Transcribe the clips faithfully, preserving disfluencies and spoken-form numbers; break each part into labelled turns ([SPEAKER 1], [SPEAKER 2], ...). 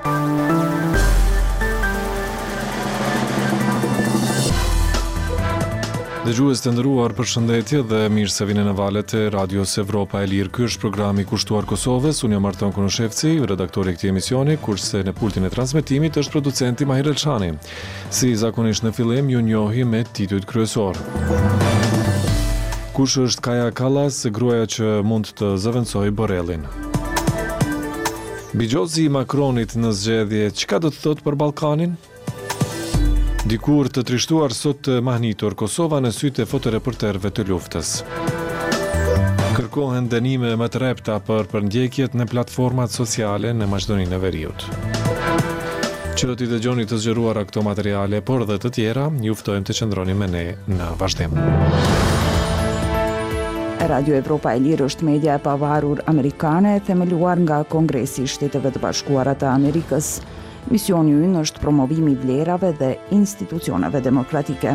[SPEAKER 1] Dëgjues të nderuar, përshëndetje dhe mirë se vini në valët e Radios Evropa e Lirë. Ky është programi i kushtuar Kosovës. Unë jam Arton Konoshevci, redaktori i këtij emisioni, kurse në pultin e transmetimit është producenti Mahir Elshani. Si zakonisht në fillim, ju njohi me titujt kryesor. Kush është Kaja Kallas, gruaja që mund të zëvendësojë Borrellin? Bigjozi i Macronit në zgjedhje, çka do të thotë për Ballkanin? Dikur të trishtuar sot të mahnitur Kosova në sytë e fotoreporterëve të luftës. Kërkohen dënime më të repta për përndjekjet në platformat sociale në Maqedoninë e Veriut. Që t'i dëgjoni të zgjeruara këto materiale, por dhe të tjera, ju ftojmë të qëndroni me ne në vazhdim.
[SPEAKER 2] Radio Evropa e Lirë është media e pavarur amerikane, themeluar nga Kongresi i Shteteve të Bashkuara të Amerikës. Misioni ynë është promovimi i vlerave dhe institucioneve demokratike.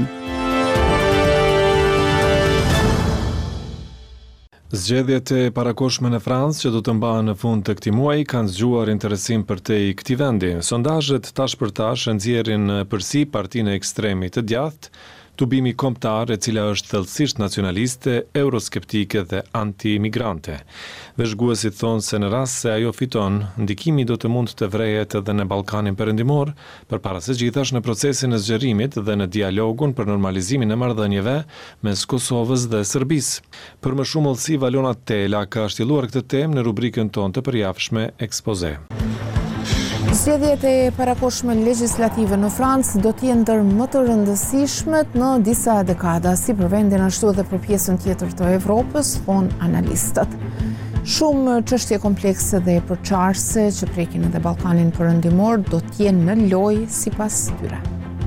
[SPEAKER 1] Zgjedhjet e parakohshme në Francë që do të mbahen në fund të këtij muaji kanë zgjuar interesim për te i këtij vendi. Sondazhet tash për tash nxjerrin përsi partinë ekstremit të djathtë, tubimi kombëtar, e cila është thellësisht nacionaliste, euroskeptike dhe anti-imigrante. Veshguesit thonë se në rast se ajo fiton, ndikimi do të mund të vrehet edhe në Ballkanin Perëndimor, përpara së gjithash në procesin e zgjerimit dhe në dialogun për normalizimin e marrëdhënieve mes Kosovës dhe Serbisë. Për më shumë hollësi, Valona Tela ka shtjelluar këtë temë në rubrikën tonë të përjavshme Ekspoze.
[SPEAKER 3] Zgjedhjet e parakohshme legjislative në Francë do të jenë ndër më të rëndësishmet në disa dekada, si për vendin ashtu edhe për pjesën tjetër të Evropës, thonë analistët. Shumë çështje komplekse dhe përçarëse që prekin edhe Ballkanin Perëndimor do të jenë në lojë sipas tyre.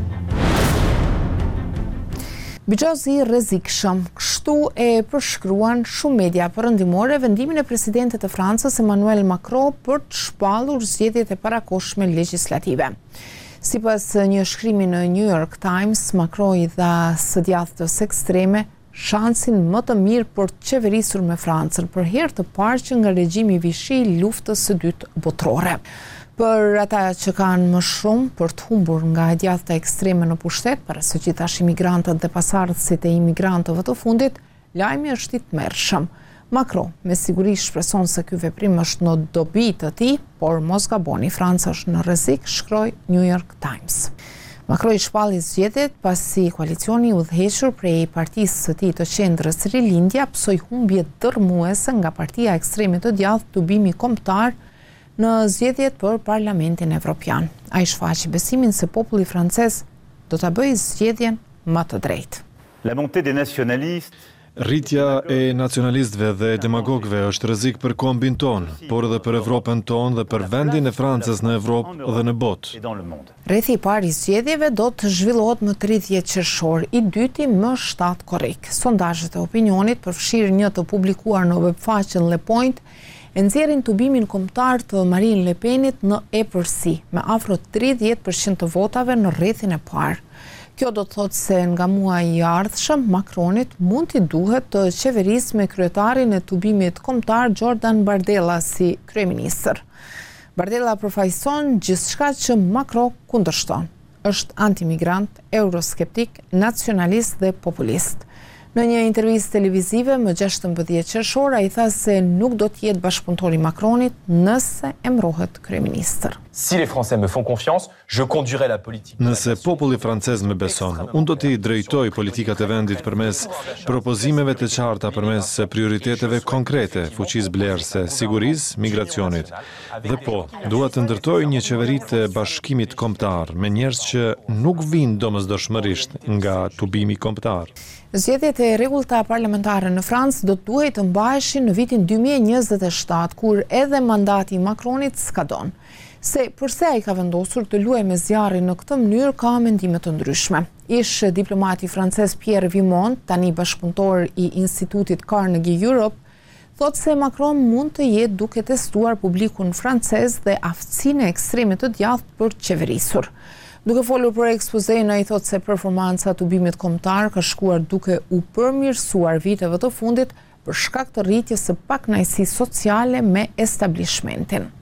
[SPEAKER 3] Bigjozi i rrezikshëm, kështu e përshkruan shumë media perëndimore vendimin e presidentit të Francës Emmanuel Macron për të shpallur zgjedhjet e parakohshme legjislative. Sipas një shkrimi në New York Times, Macron i dha së djathtës ekstreme shansin më të mirë për të qeverisur me Francën për herë të parë që nga regjimi Vichy i luftës së dytë botërore. Për ata që kanë më shumë për të humbur nga e djathta ekstreme në pushtet, para së gjithash imigrantët dhe pasardhësit e imigrantëve të fundit, lajmi është i tmerrshëm. Macron me siguri shpreson se ky veprim është në dobi të tij, por mos gaboni, Franca është në rrezik, shkroi New York Times. Macron i shpalli zgjedhjet pasi koalicioni i udhëhequr prej partisë së tij të qendrës Rilindja psoi humbje dërmuese nga partia ekstreme të djathtë Tubimi Kombëtar në zgjedhjet për Parlamentin Evropian. Ai shfaqi besimin se populli francez do ta bëjë zgjedhjen më të drejtë.
[SPEAKER 4] La montée des nationalistes.
[SPEAKER 1] Rritja e nacionalistëve dhe demagogëve është rrezik për kombin tonë, por edhe për Evropën tonë dhe për vendin e Francës në Evropë dhe në botë.
[SPEAKER 3] Rrethi i parë i zgjedhjeve do të zhvillohet më tridhjetë qershor, i dyti më shtatë korrik. Sondazhet e opinionit përfshirë një të publikuar në webfaqen Le Point e nxjerrin tubimin kombëtar të Marine Le Penit në epërsi, me afro tridhjetë përqind të votave në rrethin e parë. Kjo do të thotë se nga muaji i ardhshëm Macronit mund t'i duhet të qeverisë me kryetarin e tubimit kombëtar Jordan Bardella si kryeministër. Bardella përfaqëson gjithçka që Macron kundërshton. Është antimigrant, euroskeptik, nacionalist dhe populist. Në një intervistë televizive më gjashtëmbëdhjetë qershor, ai tha se nuk do të jetë bashkëpunëtor i Macronit nëse emërohet kryeministër.
[SPEAKER 5] Si les Français me font confiance, je conduirai la politique.
[SPEAKER 1] Nëse populli francez më beson, unë do t'i drejtoj politikat e vendit përmes propozimeve të qarta, përmes prioriteteve konkrete, fuqisë blerëse, sigurisë, migracionit. Dhe po, dua të ndërtoj një qeveri të bashkimit kombëtar me njerëz që nuk vinë domosdoshmërisht nga tubimi kombëtar.
[SPEAKER 3] Zgjedhjet e rregullta parlamentare në Francë do të duhej të mbaheshin në vitin dy mijë e njëzet e shtatë, kur edhe mandati i Macronit skadon. Se përse ai ka vendosur të luajë me zjarrin në këtë mënyrë ka mendime të ndryshme. Ish diplomati francez Pierre Vimont, tani bashkëpunëtor i Institutit Carnegie Europe, thotë se Macron mund të jetë duke testuar publikun francez dhe aftësinë e ekstremit të djathtë për të qeverisur. Duke folur për ekspozen, ai thotë se performanca e tubimit kombëtar ka shkuar duke u përmirësuar viteve të fundit për shkak të rritjes së pakënaqësisë sociale me establishmentin.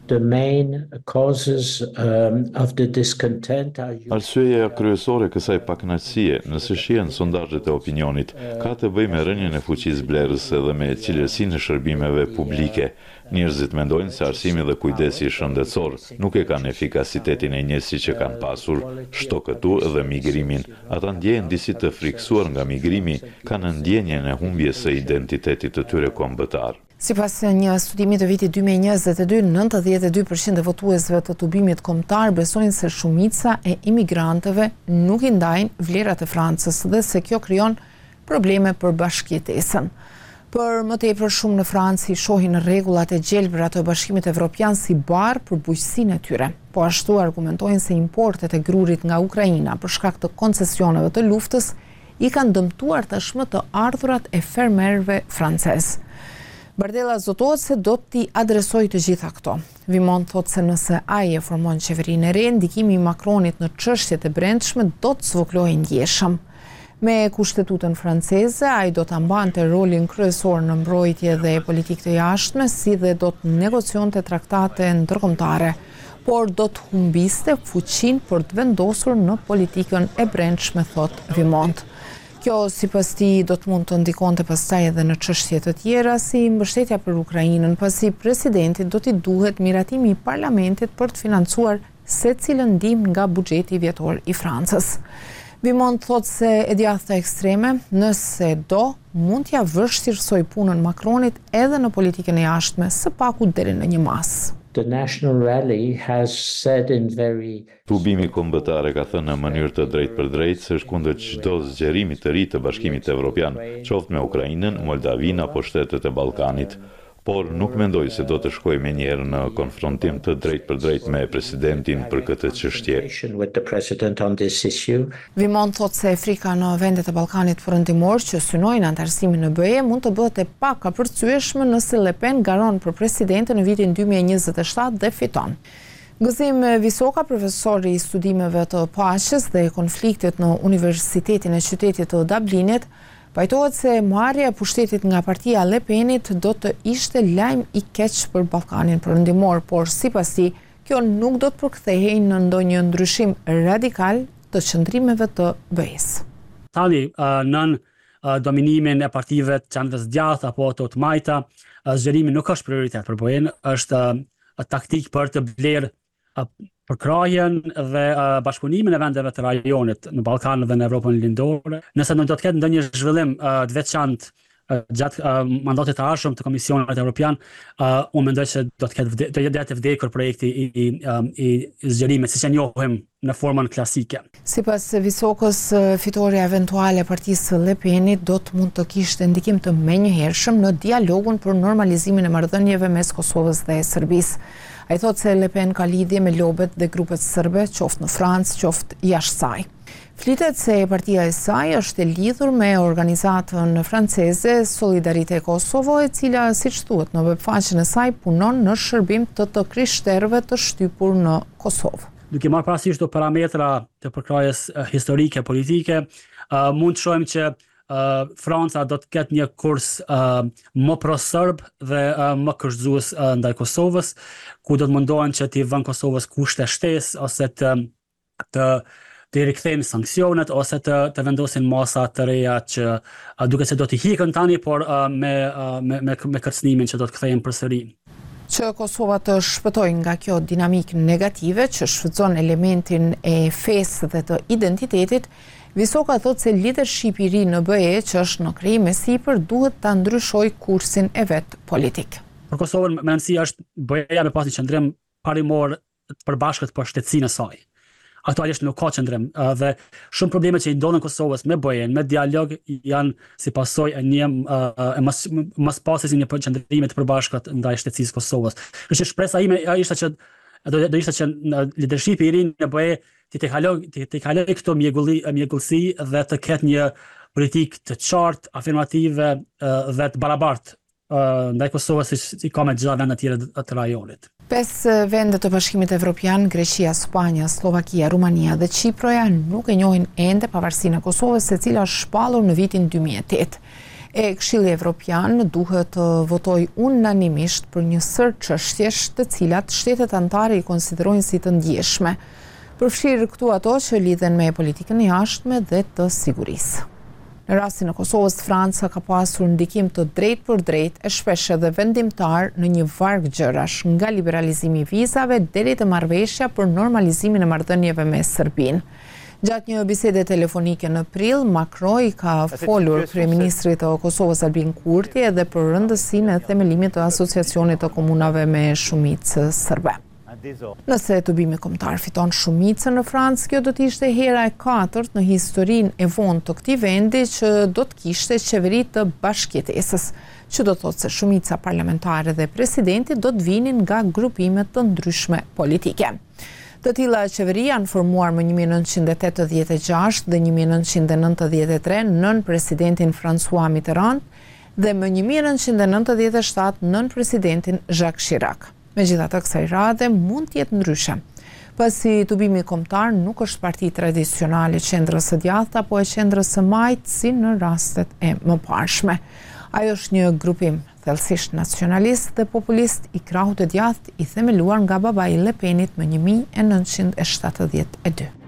[SPEAKER 6] The main causes um, of the discontent are...
[SPEAKER 7] Arsyeja kryesore kësaj pakënaqësie, nëse shihen sondazhet e opinionit, ka të bëjë me rënien e fuqisë blerëse dhe me cilësinë e shërbimeve publike. Njerëzit mendojnë se arsimi dhe kujdesi shëndetësor nuk e kanë efikasitetin e njësi që kanë pasur, shtokëtu dhe migrimin. Ata ndjehen disi të friksuar nga migrimi, kanë ndjenjen e humbjes së identitetit të tyre kombëtar.
[SPEAKER 3] Sipas një studimi të vitit dy mijë e njëzet e dy, nëntëdhjetë e dy përqind e votuesve të tubimit kombëtar besojnë se shumica e imigrantëve nuk i ndajnë vlerat e Francës dhe se kjo krijon probleme për bashkëjetesën. Për më tepër shumë në Francë i shohin rregullat e gjelbra të Bashkimit Evropian si barë për bujqësinë e tyre. Po ashtu argumentojnë se importet e grurit nga Ukraina për shkak të koncesioneve të luftës i kanë dëmtuar tashmë të ardhurat e fermerëve francezë. Bardella zotohet se do t'i adresoj të gjitha këto. Vimon thot se nëse ai e formon qeverinë e re, ndikimi i Macronit në çështjet e brendshme do të zvoglohej ndjeshëm. Me kushtetutën franceze, ai do ta mbante rolin kryesor në mbrojtje dhe politikë të jashtme, si dhe do të negocionte traktate ndërkombëtare, por do të humbiste fuqinë për të vendosur në politikën e brendshme, thot Vimont. Kjo sipas tij do të mund të ndikonte pastaj edhe në çështje të tjera si mbështetja për Ukrainën, pasi presidentit do t'i duhet miratimi i parlamentit për të financuar secilën ndihmë nga buxheti vjetor i Francës. Vimont thot se e djathta ekstreme, nëse do, mund t'ja vështirësoj punën Macronit edhe në politikën e jashtme, së paku deri në një mas.
[SPEAKER 6] The National Rally has said in very...
[SPEAKER 7] Tubimi kombëtar e ka thënë në mënyrë të drejtë për drejtë se është kundër çdo zgjerimi të ri të Bashkimit Evropian, qoftë me Ukrainën, Moldavinë apo shtetet e Ballkanit. Por nuk mendoj se do të shkoj menjëherë në konfrontim të drejtë për drejtë me presidentin për këtë çështje.
[SPEAKER 3] Vimont thot se frika në vendet e Ballkanit perëndimor që synojnë antarësimin në B E mund të bëhet e pakapërcyeshme nëse Le Pen garon për presidentin në vitin dy mijë e njëzet e shtatë dhe fiton. Gëzim Visoka, profesor i studimeve të paqes dhe konfliktit në Universitetin e Qytetit të Dublinit, pajtohet se marrja e pushtetit nga partia Le Penit do të ishte lajm i keq për Ballkanin perëndimor, por sipas tij, kjo nuk do të përkthehej në ndonjë ndryshim radikal të qëndrimeve të B E-s.
[SPEAKER 8] Tani uh, nën uh, dominimin e partive të qendrës djathtë apo të të majta, uh, zgjerimi nuk është prioritet për B E-n, është uh, taktik për të blerë uh, përkrajen dhe uh, bashkëpunimin e vendeve të rajonit në Ballkan dhe në Evropën lindore. Nëse nuk do të ketë ndonjë zhvillim uh, të veçantë uh, gjatë uh, mandatit të ardhshëm të Komisionit Evropian, uh, unë mendoj se do të ketë do jetë vdekur projekti i i, um, i zgjerimit siç e njohim në formën klasike.
[SPEAKER 3] Sipas Visokës, fitoria eventuale e partisë Le Penit do të mund të kishte ndikim të menjëhershëm në dialogun për normalizimin e marrëdhënieve mes Kosovës dhe Serbisë. Ai thot se Le Pen ka lidhje me lobet dhe grupet serbe, qoftë në Francë, qoftë jashtë saj. Flitet se partia e saj është e lidhur me organizatën franceze Solidarité Kosovo, e cila, siç thuhet në webfaqen e saj, punon në shërbim të të krishterëve të shtypur në Kosovë.
[SPEAKER 8] Duke marrë parasysh këto parametra të përkrahjes uh, historike politike, uh, mund të shohim që Uh, Franca do të ketë një kurs uh, më pro-serb dhe uh, më kërcëzues uh, ndaj Kosovës, ku do të mundohen që t'i vënë Kosovës kushte shtesë ose të të të rikthejnë sanksionet ose të të vendosin masa të reja që uh, duket se do t'i hiqën tani, por uh, me, uh, me me me kërcënimin që do të kthehen përsëri.
[SPEAKER 3] Që Kosova të shpëtojë nga kjo dinamikë negative që shfrytëzon elementin e fesë dhe të identitetit, Visoka thot se leadershipi i ri në B E, që është në krijim me sipër, duhet ta ndryshojë kursin e vet politik.
[SPEAKER 8] Për Kosovën më rëndësi është B E-ja me pas një qëndrim parimor të përbashkët për shtetësinë e saj. Aktualisht nuk ka qëndrim dhe shumë probleme që i ndodhen Kosovës me B E-n, me dialog, janë si pasojë e një e mos mos pasjes një qëndrime të përbashkët ndaj shtetësisë së Kosovës. Kështu shpresa ime ishte që do do ishte që leadershipi i ri në B E ti të kaloj ti të kaloj këto mjegulli mjegullsi dhe të ketë një politikë të qartë, afirmative dhe të barabartë ndaj Kosovës si ka me gjitha vendet tjera të rajonit.
[SPEAKER 3] Pesë vende të Bashkimit Evropian, Greqia, Spanja, Slovakia, Rumania dhe Çiproja nuk e njohin ende pavarësinë e Kosovës, e cila është shpallur në vitin dy mijë e tetë. e Këshilli Evropian duhet të votojë unanimisht për një sër çështjesh të cilat shtetet anëtare i konsiderojnë si të ndjeshme. Përfshirë këtu ato që lidhen me politikën e jashtme dhe të sigurisë. Në rastin e Kosovës, Franca ka pasur ndikim të drejtë për drejtë e shpesh edhe vendimtar në një varg gjërash, nga liberalizimi i vizave deri te marrëveshja për normalizimin e marrëdhënieve me Serbinë. Gjatë një bisede telefonike në prill, Macron i ka folur kryeministrit të Kosovës Albin Kurti edhe për rëndësinë e themelimit të asociacionit të komunave me shumicë serbe. Nëse tubimi kombëtar fiton shumicën në Francë, kjo do të ishte hera e katërt në historinë e vonë të këtij vendi që do të kishte qeveri të bashkëjetesës, që do të thotë se shumica parlamentare dhe presidenti do të vinin nga grupime të ndryshme politike. Të tilla qeveri janë formuar më një mijë e nëntëqind e tetëdhjetë e gjashtë dhe një mijë e nëntëqind e nëntëdhjetë e tre nën presidentin François Mitterrand dhe më një mijë e nëntëqind e nëntëdhjetë e shtatë nën presidentin Jacques Chirac. Megjithatë, kësaj radhe mund të jetë ndryshe. Pasi tubimi kombëtar nuk është parti tradicionale qendrës së djathtë apo e qendrës së majtë si në rastet e mëparshme. Ajo është një grupim thellësisht nacionalist dhe populist i krahut të djathtë i themeluar nga babai i Le Penit më një mijë e nëntëqind e shtatëdhjetë e dy.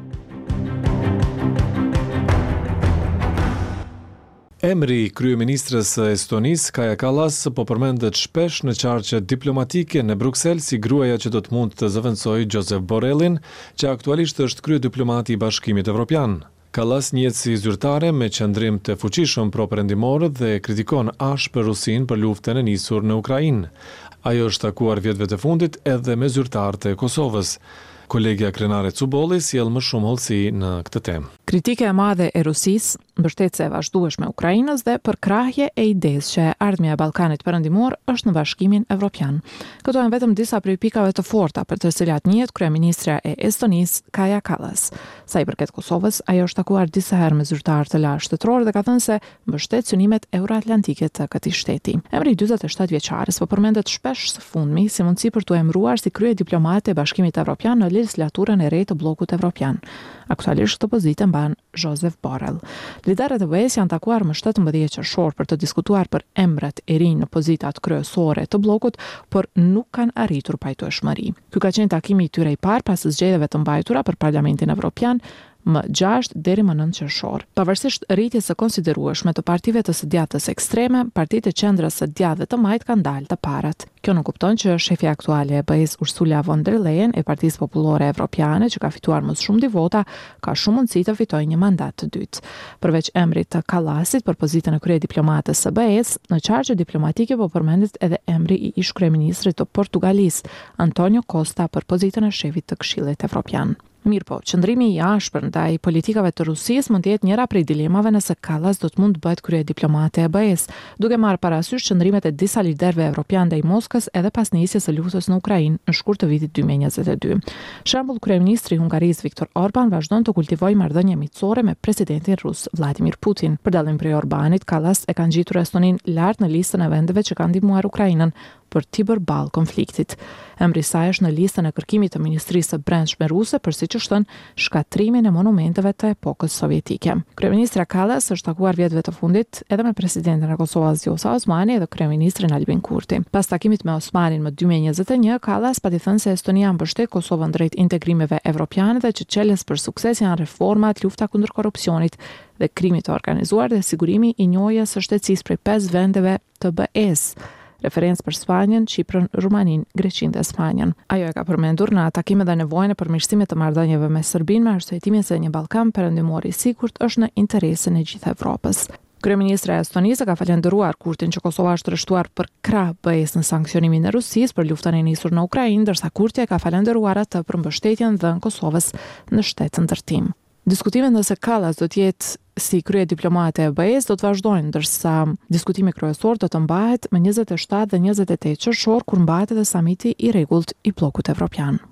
[SPEAKER 1] Emri i kryeministrës së Estonisë, Kaja Kallas, po përmendet shpesh në qarqe diplomatike në Bruksel si gruaja që do të mund të zëvendësojë Josep Borrellin, që aktualisht është kryediplomati i Bashkimit Evropian. Kallas njihet si zyrtare me qëndrim të fuqishëm pro-perëndimor dhe kritikon ashpër Rusinë për luftën e nisur në Ukrainë. Ajo është takuar vjetëve të fundit edhe me zyrtarët e Kosovës. Kolegja Krenare Cubolli sjell më shumë hollësi në këtë temë.
[SPEAKER 9] Kritike e madhe e Rusisë, mbështetëse e vazhdueshme e Ukrainës dhe përkrahje e idesë që ardhmja e Ballkanit Perëndimor është në Bashkimin Evropian. Këto janë vetëm disa prej pikave të forta për të cilat njihet kryeministra e Estonisë, Kaja Kallas. Sa i përket Kosovës, ajo është takuar disa herë me zyrtarë të lartë shtetëror dhe ka thënë se mbështet synimet euroatlantike të këtij shteti. Emri i dyzet e shtatë vjeçares po përmendet shpesh së fundmi si mundësi për t'u emëruar si kryediplomate e Bashkimit Evropian në legislaturën e re të bllokut evropian. Aktualisht këtë pozitë mban Josep Borrell. Liderët e B E-s janë takuar më shtatëmbëdhjetë qershor për të diskutuar për emrat e rinj në pozitat kryesore të bllokut, por nuk kanë arritur pajtueshmëri. Ky ka qenë takimi i tyre i parë pas zgjedhjeve të mbajtura për Parlamentin Evropian më gjashtë deri më nëntë qershor. Pavarësisht rritjes së konsiderueshme të partive të së djathtës ekstreme, partitë e qendrës së djathtë dhe të majtë kanë dalë të parat. Kjo nuk kupton që shefi aktuale e B E-s Ursula von der Leyen e Partisë Popullore Evropiane, që ka fituar më shumë di vota, ka shumë mundësi të fitojë një mandat të dytë. Përveç emrit të Kallasit për pozitën e kryediplomates së B E-s, në qarqe diplomatike po përmendet edhe emri i ish kryeministrit të Portugalisë, Antonio Costa, për pozitën e shefit të Këshillit Evropian. Mirë po, qëndrimi i ashpër ndaj politikave të Rusisë mund të jetë njëra prej dilemave nëse Kallas do të mund të bëhet kryediplomate e B E-s, duke marrë parasysh qëndrimet e disa liderëve evropian ndaj Moskës edhe pas nisjes së luftës në Ukrainë në shkurt të vitit dy mijë e njëzet e dy. Shembull, kryeministri i Hungarisë Viktor Orban vazhdon të kultivojë marrëdhënie miqësore me presidentin rus Vladimir Putin. Për dallim prej Orbanit, Kallas e ka ngjitur Estoninë lart në listën e vendeve që kanë ndihmuar Ukrainën për t'i bërë ballë konfliktit. Emri i saj është në listën e kërkimit të Ministrisë së Brendshme ruse për siç është thënë shkatrimin e monumenteve të epokës sovjetike. Kryeministra Kallas është takuar vjetëve të fundit edhe me presidentin e Kosovës Vjosa Osmani dhe kryeministrin Albin Kurti. Pas takimit me Osmanin më dy mijë e njëzet e një, Kallas pati thënë se Estonia mbështet Kosovën drejt integrimeve evropiane dhe që çelës për sukses janë reformat, lufta kundër korrupsionit dhe krimit të organizuar dhe sigurimi i njohjes së shtetësisë prej pesë vendeve të B E-s. Referencë për Spanjën, Çiprën, Rumaninë, Greqinë dhe Spanjën. Ajo e ka përmendur në takim edhe nevojën e përmirësimit të marrëdhënieve me Serbinë me arsyetimin se një Ballkan perëndimor i sigurt është në interesin e gjithë Evropës. Kryeministra e Estonisë ka falendëruar Kurtin që Kosova është rreshtuar për krah B E-s në sanksionimin e Rusisë për luftën e nisur në Ukrainë, ndërsa Kurti e ka falendëruar atë për mbështetjen dhënë Kosovës në shtet ndërtim. Diskutimet nëse Kallas do të jetë si kryediplomate e B E-s do të vazhdojnë, ndërsa diskutimi kryesor do të mbahet më njëzet e shtatë dhe njëzet e tetë qershor kur mbahet edhe samiti i rregullt i bllokut evropian.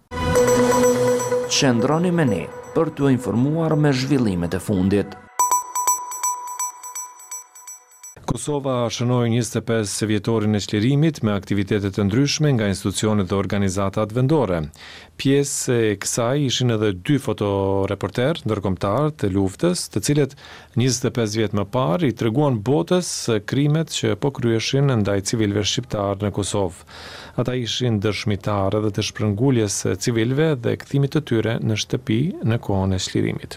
[SPEAKER 10] Qëndroni me ne për t'u informuar me zhvillimet e fundit.
[SPEAKER 1] Kosova shënoi njëzet e pesë vjetorin e çlirimit me aktivitete të ndryshme nga institucionet dhe organizatat vendore. Pjesë e kësaj ishin edhe dy fotoreporter ndërkombëtar të luftës, të cilët njëzet e pesë vjet më parë i treguan botës krimet që po kryeshin ndaj civilëve shqiptar në Kosovë. Ata ishin dëshmitarë edhe të shpërnguljes së civilëve dhe kthimit të tyre në shtëpi në kohën e çlirimit.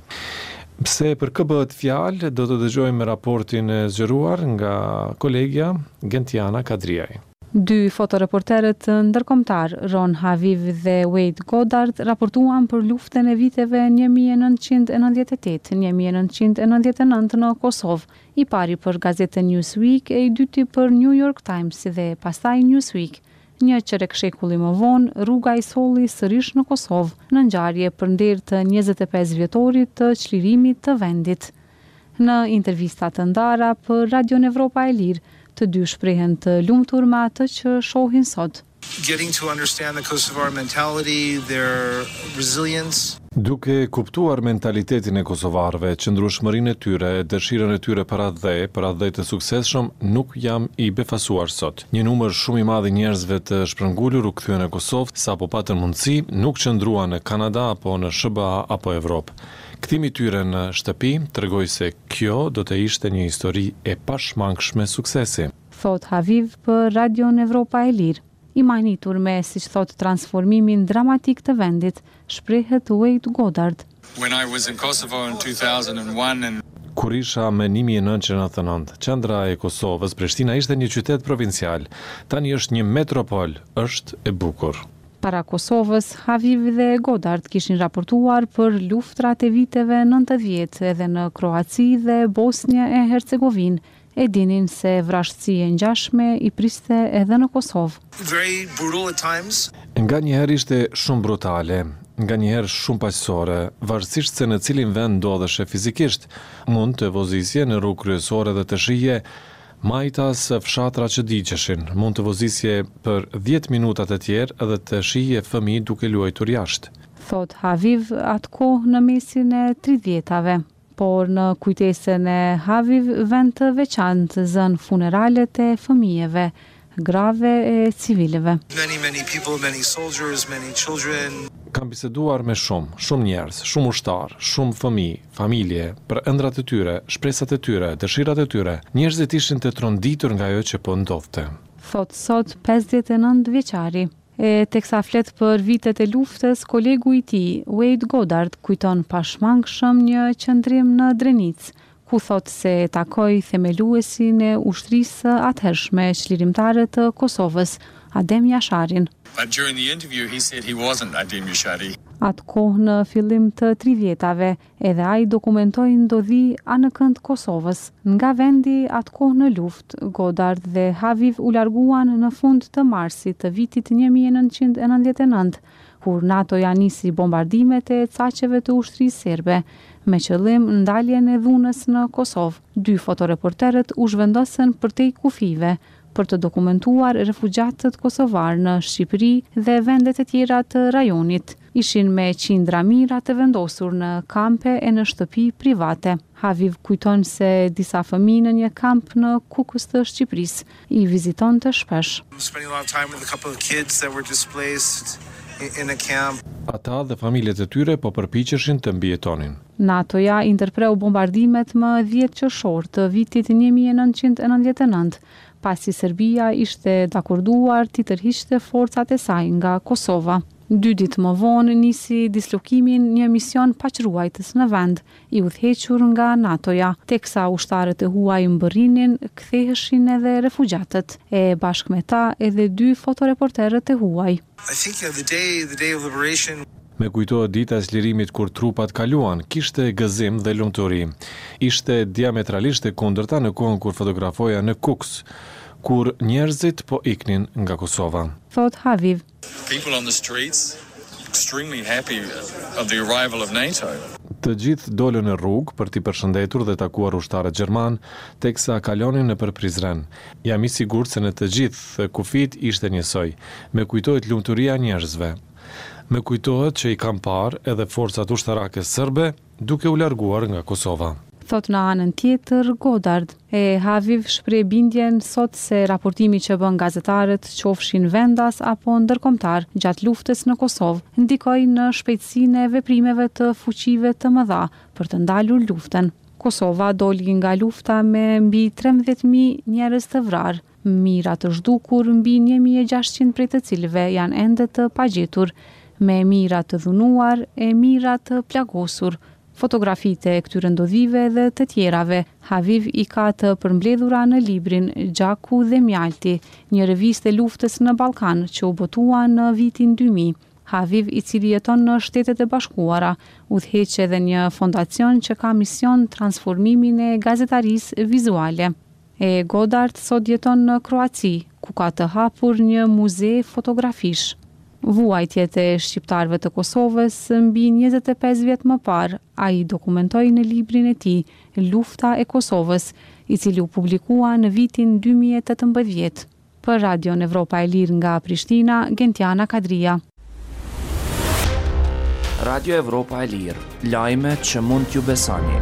[SPEAKER 1] Pse për kë bëhet fjalë, do të dëgjojmë raportin e zgjeruar nga kolegja Gentiana Kadriaj.
[SPEAKER 10] Dy fotoreporterët ndërkombëtar, Ron Haviv dhe Wade Goddard, raportuan për luftën e viteve një mijë e nëntëqind e nëntëdhjetë e tetë - një mijë e nëntëqind e nëntëdhjetë e nëntë në Kosovë, i pari për gazetën Newsweek e i dyti për New York Times dhe pastaj Newsweek. Një qerek shekulli më vonë, rruga i solli sërish në Kosovë, në ngjarje për nder të njëzet e pesë vjetorit të çlirimit të vendit. Në intervista të ndara për Radio Evropa e Lirë, të dy shprehen të lumtur me atë që shohin sot.
[SPEAKER 11] Getting to understand the Kosovar mentality, their resilience.
[SPEAKER 1] Duke kuptuar mentalitetin e kosovarëve, qëndrueshmërinë e tyre, dëshirën e tyre për atë dhe, për atë dhe të suksesshëm, nuk jam i befasuar sot. Një numër shumë i madh i njerëzve të shpërngulur u kthyen në Kosovë, sapo patën mundësi, nuk qëndruan në Kanada apo në S B A apo Evropë. Kthimi i tyre në shtëpi tregoi se kjo do të ishte një histori e pashmangshme suksesi.
[SPEAKER 10] Thot Haviv për Radio Evropa e Lirë. I manitur me, siç thot, transformimin dramatik të vendit, shprehet Wade Goddard.
[SPEAKER 11] When I was in Kosovo in two thousand one and
[SPEAKER 1] Kur isha me një mijë e nëntëqind e nëntëdhjetë e nëntë, qendra e Kosovës, Prishtina ishte një qytet provincial. Tani është një metropol, është e bukur.
[SPEAKER 10] Para Kosovës, Haviv dhe Goddard kishin raportuar për luftrat e viteve nëntëdhjetë edhe në Kroaci dhe Bosnjë e Hercegovinë. E dinin se vrashtësi e ngjashme i priste edhe në Kosovë.
[SPEAKER 11] Very brutal at times.
[SPEAKER 1] Nga njëherë ishte shumë brutale, nga njëherë shumë paqësore, varësisht se në cilin vend ndodheshe fizikisht, mund të vozisje në rrugë kryesore dhe të shije majtas fshatra që diqeshin, mund të vozisje për dhjetë minuta të tjerë edhe të shije fëmijë duke luajtur jashtë.
[SPEAKER 10] Thot Haviv atë kohë në mesin e tridhjetave. Por në kujtesën e Haviv vend të veçantë zën funeralet e fëmijëve, grave e civilëve.
[SPEAKER 11] Many, many people, many soldiers, many children.
[SPEAKER 1] Kam biseduar me shumë, shumë njerëz, shumë ushtar, shumë fëmijë, familje, për ëndrat e tyre, shpresat e tyre, dëshirat e tyre. Njerëzit ishin të tronditur nga ajo që po ndodhte.
[SPEAKER 10] Thot sot pesëdhjetë e nëntë vjeçari. E teksa flet për vitet e luftës, kolegu i tij, Wade Goddard, kujton pashmangshëm një qëndrim në Drenicë, ku thot se takoi themeluesin e ushtrisë atëhershme çlirimtare të Kosovës, Adem Jasharin.
[SPEAKER 11] But during the interview he said he wasn't Adem Jashari.
[SPEAKER 10] Atë kohë në fillim të tridhjetave, edhe ai dokumentoi ndodhi anë kënd Kosovës. Nga vendi atë kohë në luftë, Goddard dhe Haviv u larguan në fund të marsit të vitit një mijë e nëntëqind e nëntëdhjetë e nëntë, kur NATO-ja nisi bombardimet e caqeve të ushtrisë serbe, me qëllim ndaljen e dhunës në Kosovë. Dy fotoreporterët u zhvendosën përtej kufive, për të dokumentuar refugjatët kosovar në Shqipëri dhe vendet e tjera të rajonit. Ishin me qindra mira të vendosur në kampe e në shtëpi private. Haviv kujton se disa fëmijë në një kamp në Kukës të Shqipërisë i vizitonte shpesh.
[SPEAKER 1] Ata dhe familjet e tyre po përpiqeshin të mbijetonin.
[SPEAKER 10] NATO-ja ndërpreu bombardimet më dhjetë qershor të vitit një mijë e nëntëqind e nëntëdhjetë e nëntë, pasi Serbia ishte dakorduar t'i tërhiqte forcat e saj nga Kosova. Dy ditë më vonë nisi dislokimin një mision paqëruajtës në vend, i udhëhequr nga NATO-ja, teksa ushtarët e huaj mbërrinin, ktheheshin edhe refugjatët, e bashkë me ta edhe dy fotoreporterët e huaj.
[SPEAKER 11] I think uh, the day the day of liberation
[SPEAKER 1] Me kujtohet dita e çlirimit kur trupat kaluan, kishte gëzim dhe lumturi. Ishte diametralisht e kundërta në kohën kur fotografoja në Kuks, kur njerëzit po iknin nga Kosova.
[SPEAKER 10] Thot Haviv.
[SPEAKER 11] People on the streets extremely happy of the arrival of NATO.
[SPEAKER 1] Të gjithë dolën në rrugë për t'i përshëndetur dhe takuar ushtarët gjerman, teksa kalonin nëpër Prizren. Jam i sigurt se në të gjithë kufit ishte njësoj. Me kujtohet lumturia njerëzve. Me kujtohet që i kam parë edhe forcat ushtarake serbe duke u larguar nga Kosova.
[SPEAKER 10] thot në anën tjetër Godard. E Haviv shpreh bindjen sot se raportimi që bën gazetarët, qofshin vendas apo ndërkombëtar, gjatë luftës në Kosovë, ndikoi në shpejtësinë e veprimeve të fuqive të mëdha për të ndalur luftën. Kosova doli nga lufta me mbi trembëdhjetë mijë njerëz të vrarë, mijëra të zhdukur, mbi një mijë e gjashtëqind prej të cilëve janë ende të pagjetur, me mijëra të dhunuar e mijëra të plagosur. Fotografitë e këtyre ndodhive dhe të tjerave, Haviv i ka të përmbledhura në librin Gjaku dhe Mjalti, një revistë e luftës në Ballkan që u botua në vitin dy mijë. Haviv, i cili jeton në Shtetet e Bashkuara, udhëheq edhe një fondacion që ka mision transformimin e gazetarisë vizuale. E Godard sot jeton në Kroaci, ku ka të hapur një muze fotografish. Vuajtjet e shqiptarëve të Kosovës mbi njëzet e pesë vjet më parë, ai dokumentoi në librin e tij Lufta e Kosovës, i cili u publikua në vitin dy mijë e tetëmbëdhjetë. Për Radion Evropa e Lirë nga Prishtina, Gentiana Kadria.
[SPEAKER 12] Radio Evropa e Lirë, lajme që mund t'ju besoni.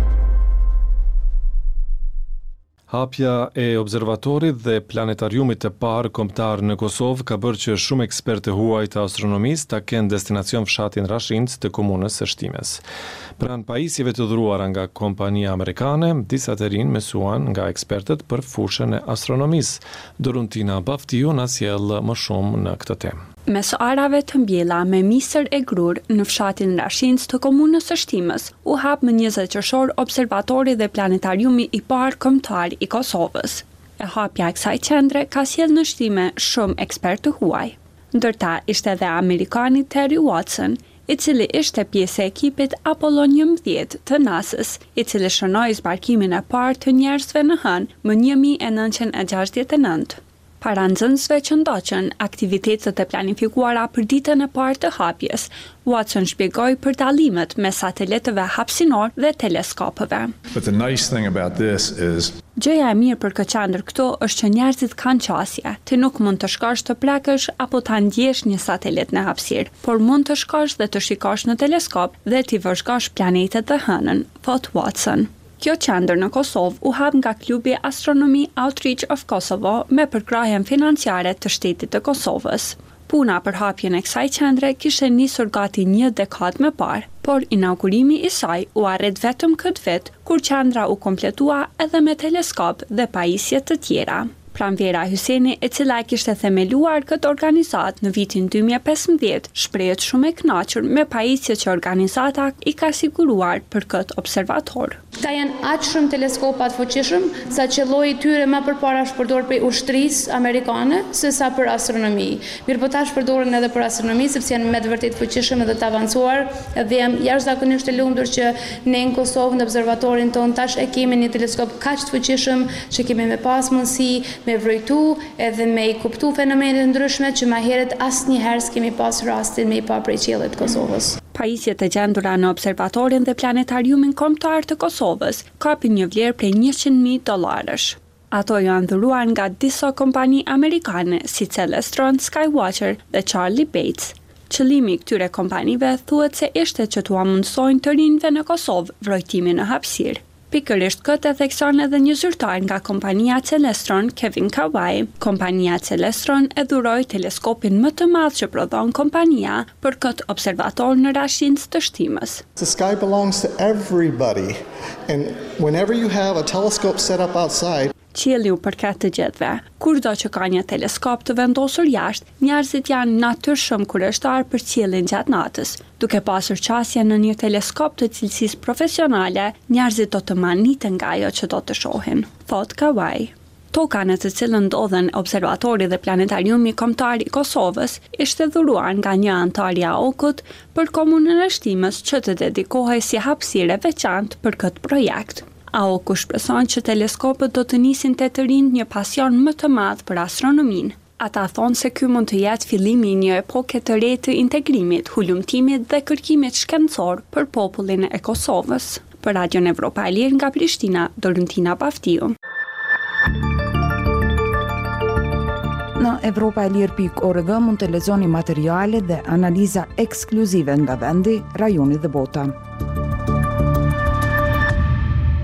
[SPEAKER 1] Hapja e observatorit dhe planetariumit të parë kombëtar në Kosovë ka bërë që shumë ekspertë huaj të astronomisë ta kenë destinacion fshatin Rashincë të komunës së Shtimes. Pranë pajisjeve të dhuruara nga kompania amerikane, disa të rinj mësuan nga ekspertët për fushën e astronomisë. Doruntina Baftiu na sjell më shumë në këtë temë.
[SPEAKER 13] Mes arave të mbjella me misër e grur në fshatin Rashincë të komunës së Shtimës, u hap më njëzet qershor observatori dhe planetariumi i parë kombëtar i Kosovës. E hapja e kësaj qendre ka sjell në Shtime shumë ekspertë huaj. Ndërta ishte edhe amerikani Terry Watson, i cili ishte pjesë e ekipit Apollo njëmbëdhjetë të NASA-s, i cili shënoi zbarkimin e parë të njerëzve në Hënë më një mijë e nëntëqind e gjashtëdhjetë e nëntë. Para nxënësve që ndoqën aktivitetet e planifikuara për ditën e parë të hapjes, Watson shpjegoi për dallimet mes satelitëve hapësinor dhe teleskopëve.
[SPEAKER 14] But the nice thing about this is
[SPEAKER 13] Gjëja e mirë për këtë qendër këto është që njerëzit kanë qasje. Ti nuk mund të shkosh të plakësh apo ta ndjesh një satelit në hapësirë, por mund të shkosh dhe të shikosh në teleskop dhe t'i vëzhgosh planetet të hënën, thot Watson. Kjo qendër në Kosovë u hap nga klubi Astronomy Outreach of Kosovo me përkrahjen financiare të shtetit të Kosovës. Puna për hapjen e kësaj qendre kishte nisur gati një dekadë më parë, por inaugurimi i saj u arrit vetëm këtë vit, kur qendra u kompletua edhe me teleskop dhe pajisje të tjera. Pranvera Hyseni, e cila e kishte themeluar këtë organizat në vitin dy mijë e pesëmbëdhjetë, shprehet shumë e kënaqur me pajisjet që organizata i ka siguruar për këtë observator.
[SPEAKER 15] Këta janë aq shumë teleskopat fuqishëm sa që lloji i tyre më përpara është përdorur për ushtrisë amerikane sesa për astronomi. Mirë po tash përdoren edhe për astronomi sepse janë me të vërtetë fuqishëm dhe të avancuar, dhe jam jashtëzakonisht e lumtur që ne në Kosovë në observatorin ton tash e kemi një teleskop kaq të fuqishëm që kemi me pas mundësi me vrojtu edhe me i kuptu fenomenet ndryshme që ma heret asnjëherë s'kemi pas rastin me i pa prej qiellit të Kosovës.
[SPEAKER 13] Pajisjet e gjendura në observatorin dhe planetariumin kombëtar të Kosovës kapin një vlerë prej njëqind mijë dollarësh. Ato janë dhuruar nga disa kompani amerikane si Celestron, Skywatcher dhe Charlie Bates. Qëllimi i këtyre kompanive thuhet se ishte që t'ua mundsojnë të rinjve në Kosovë vrojtimin në hapësirë. Pikërisht këtë e thekson edhe një zyrtar nga kompania Celestron, Kevin Kawai. Kompania Celestron e dhuroi teleskopin më të madh që prodhon kompania për këtë observator në Rashincë të Shtimës.
[SPEAKER 16] The sky belongs to everybody, and whenever you have a telescope set up outside,
[SPEAKER 13] Qielli u përket të gjithëve. Kurdo që ka një teleskop të vendosur jashtë, njerëzit janë natyrshëm kurështar për qiellin gjatë natës. Duke pasur qasje në një teleskop të cilësisë profesionale, njerëzit do të maniten nga ajo që do të shohin, thot Kawai. Toka në të cilën ndodhen observatori dhe planetariumi kombëtar i Kosovës ishte dhuruar nga një antar i A O K-ut për komunën e Shtimës që të dedikohej si hapësirë e veçantë për këtë projekt. A O K-u shpreson që teleskopët do të nisin të të rinë një pasion më të madh për astronominë. Ata thonë se ky mund të jetë fillimi i një epoke të re të integrimit, hulumtimit dhe kërkimit shkencor për popullin e Kosovës. Për Radion Evropa e Lirë nga Prishtina, Doruntina Baftiu.
[SPEAKER 2] Në evropa e lirë pikë org mund të lexoni materiale dhe analiza ekskluzive nga vendi, rajoni dhe bota.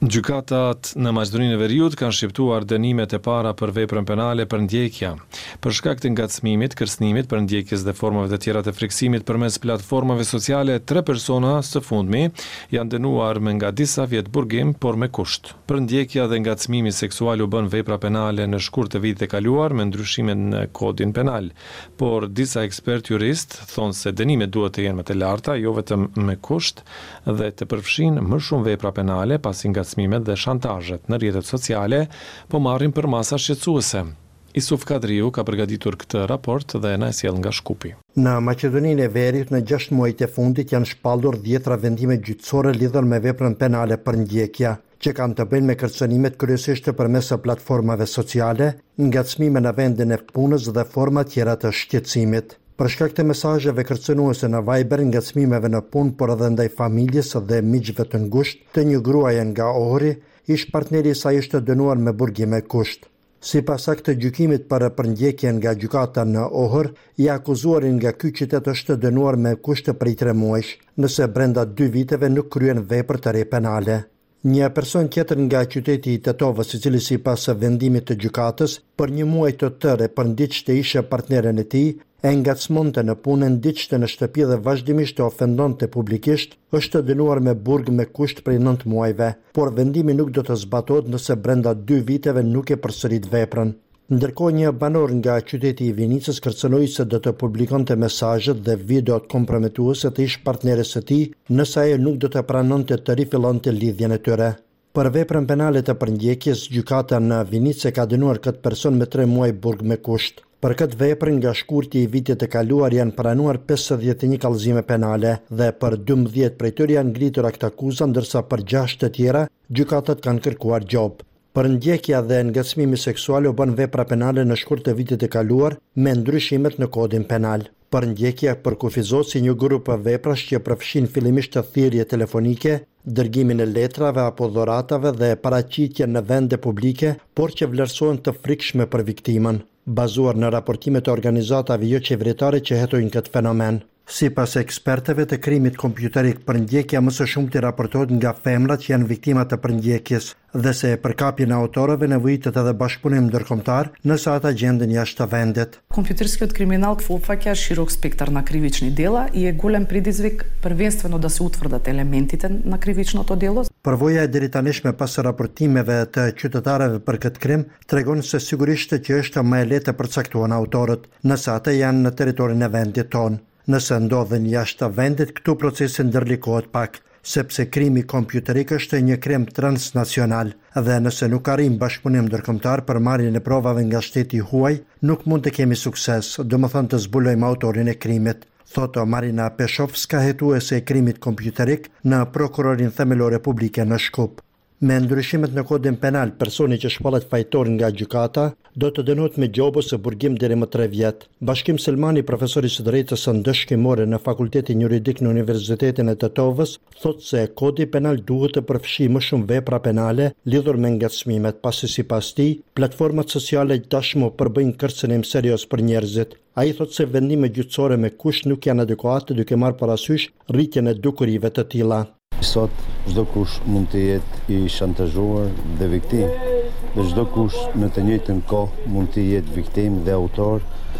[SPEAKER 1] Gjykatat në Maqedoninë e Veriut kanë shqiptuar dënimet e para për veprën penale për ndjekja. Për shkak të ngacmimit, kërcënimit, për ndjekjes dhe formave të tjera të friksimit përmes platformave sociale, tre persona së fundmi janë dënuar me nga disa vjet burgim, por me kusht. Për ndjekja dhe ngacmimi seksual u bën vepra penale në shkurt të vitit e kaluar me ndryshime në kodin penal, por disa ekspert jurist thonë se dënimet duhet të jenë më të larta, jo vetëm me kusht, dhe të përfshin më shumë vepra penale pasi ngacmimet dhe shantazhet në rrjetet sociale po marrin për masa shqetësuese. Isuf Kadriu ka përgatitur këtë raport dhe na e sjell nga Shkupi.
[SPEAKER 17] Në Maqedoninë e Veriut në gjashtë muajt e fundit janë shpallur dhjetra vendime gjyqësore lidhur me veprën penale për ndjekja, që kanë të bëjnë me kërcënimet kryesisht përmes platformave sociale, ngacmime në vendin e punës dhe forma tjera të shqetësimit. Për shkak të mesazheve kërcënuese në Viber, ngacmimeve në punë, por edhe ndaj familjes dhe miqve të ngushtë të një gruaje nga Ohri, ish partneri i saj ishte dënuar me burgim me kusht. Sipas aktit të gjykimit për përndjekjen nga gjykata në Ohër, i akuzuari nga ky qytet është dënuar me kusht prej tre muajsh, nëse brenda dy viteve nuk kryen vepër të re penale. Një person tjetër nga qyteti i Tetovës, i cili sipas vendimit të gjykatës, për një muaj të tërë përndiqte ishe partneren e tij, e ngacmonte në punë, ndiqte në shtëpi dhe vazhdimisht e ofendonte publikisht, është dënuar me burg me kusht prej nëntë muajve, por vendimi nuk do të zbatohet nëse brenda dy viteve nuk e përsërit veprën. Ndërkohë një banor nga qyteti i Vinicës kërcënoi se do të publikonte mesazhet dhe videot kompromituese të ish partneres së tij nëse ajo nuk do të pranonte të rifillonte lidhjen e tyre. Për veprën penale të përndjekjes, gjykata në Vinicë ka dënuar këtë person me tre muaj burg me kusht. Për këtë veprën nga shkurti i vitit të kaluar janë pranuar pesëdhjetë e një kallëzime penale dhe për dymbëdhjetë prej tyre janë ngritur akt akuza, ndërsa për gjashtë të tjera gjykatat kanë kërkuar gjop. Për ndjekja dhe ngacmimi seksual u bën vepra penale në shkurt të vitit të kaluar me ndryshimet në kodin penal. Për ndjekja përkufizohet si një grup veprash që përfshin fillimisht të thirrje telefonike, dërgimin e letrave apo dhuratave dhe paraqitjen në vende publike, por që vlerësohen të frikshme për viktimën, bazuar në raportimet e organizatave jo qeveritare që hetojnë këtë fenomen. Sipas ekspertëve të krimit kompjuterik, përndjekja më së shumti raportohet nga femrat që janë viktima të përndjekjes dhe se e përkapjen e autorëve nevojitet edhe bashkëpunim ndërkombëtar nëse ata gjenden jashtë vendit.
[SPEAKER 18] Компjuтерскиот криминал опфаќа широк спектар на кривични дела и е голем предизвик првенствено да се утврдат елементите на кривичното дело.
[SPEAKER 17] Përvoja e deritanishme pas raportimeve të qytetarëve për këtë krim tregon se sigurisht që është më e lehtë të përcaktuan autorët nëse ata janë në territorin e vendit tonë. Nëse ndodhen jashtë vendit, këtu procesi ndërlikohet pak, sepse krimi kompjuterik është një krim transnacional dhe nëse nuk arrim bashkëpunim ndërkombëtar për marrjen e provave nga shteti huaj, nuk mund të kemi sukses, domethënë të zbulojmë autorin e krimit, thotë Marina Peshovska, hetuese e krimit kompjuterik në Prokurorin Themelore Publike në Shkup. Me ndryshimet në kodin penal, personi që shpallet fajtor nga gjykata do të dënohet me gjobo së burgim deri më tre vjet. Bashkim Selmani, profesor i së drejtës së ndëshkimore në Fakultetin Juridik në Universitetin e Tetovës, thotë se kodi penal duhet të përfshi më shumë vepra penale lidhur me ngacmimet, pasi sipas tij, platformat sociale tashmë përbëjnë kërcënim serioz për njerëzit. Ai thotë se vendime gjyqësore me kusht nuk janë adekuate duke marrë parasysh rritjen e dukurive të tilla.
[SPEAKER 19] Sot çdo kush mund të jetë i shantazhuar dhe viktim, dhe çdo kush në të njëjtën kohë mund të jetë viktim dhe autor,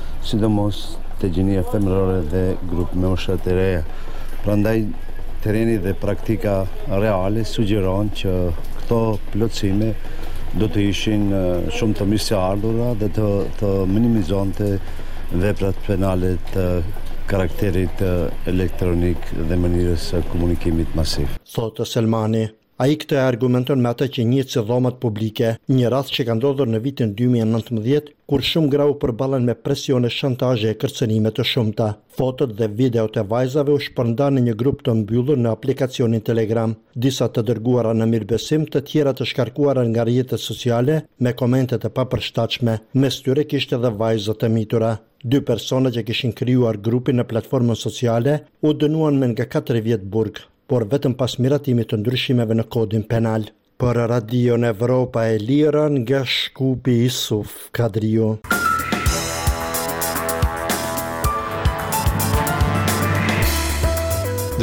[SPEAKER 19] sidomos te gjinia femërore dhe grup mosha të reja. Prandaj tereni dhe praktika reale sugjeron që këto plotësime do të ishin shumë të mirëseardhura dhe të, të minimizonte veprat penale të karakterit elektronik dhe mënyrës së komunikimit masiv.
[SPEAKER 17] Thotë Selmani. Ai këtë argumenton me atë që njihet si dhomat publike, një rast që ka ndodhur në vitin dy mijë e nëntëmbëdhjetë, kur shumë gra u përballen me presione, shantazhe e kërcënime të shumta. Fotot dhe videot e vajzave u shpërndan në një grup të mbyllur në aplikacionin Telegram, disa të dërguara në mirëbesim, të tjera të shkarkuara nga rrjetet sociale me komente të papërshtatshme. Mes tyre kishte edhe vajza të mitura. Dy persona që kishin krijuar grupin në platformën sociale u dënuan me nga katër vjet burg, por vetëm pas miratimit të ndryshimeve në kodin penal. Për Radion Evropa e Lira nga Shkupi, Isuf Kadriu.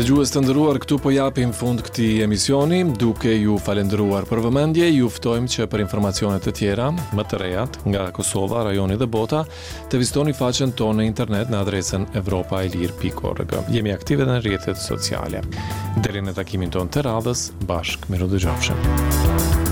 [SPEAKER 1] Dëgjues të nderuar, këtu po japim fund këtij emisioni, duke ju falendëruar për vëmendje. Ju ftojmë që për informacione të tjera, më të rejat nga Kosova, rajoni dhe bota, të vizitoni faqen tonë në internet në adresën evropa e lir pikë org. Jemi aktive edhe në rrjetet sociale. Deri në takimin tonë të radhës, bashkë miru dëgjofshim.